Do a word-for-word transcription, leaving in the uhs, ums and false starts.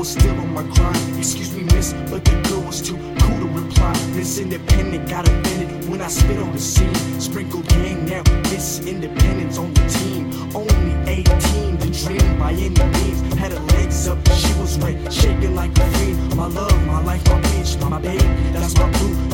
was still on my grind. Excuse me, miss, but the girl was too cool to reply. This independent got offended when I spit on the scene. Sprinkled gang now, Miss Independence on the team. Only eighteen, the dream by any means. Had her legs up, she was right, shaking like a fiend. My love, my life, my bitch, my baby, that's my boo.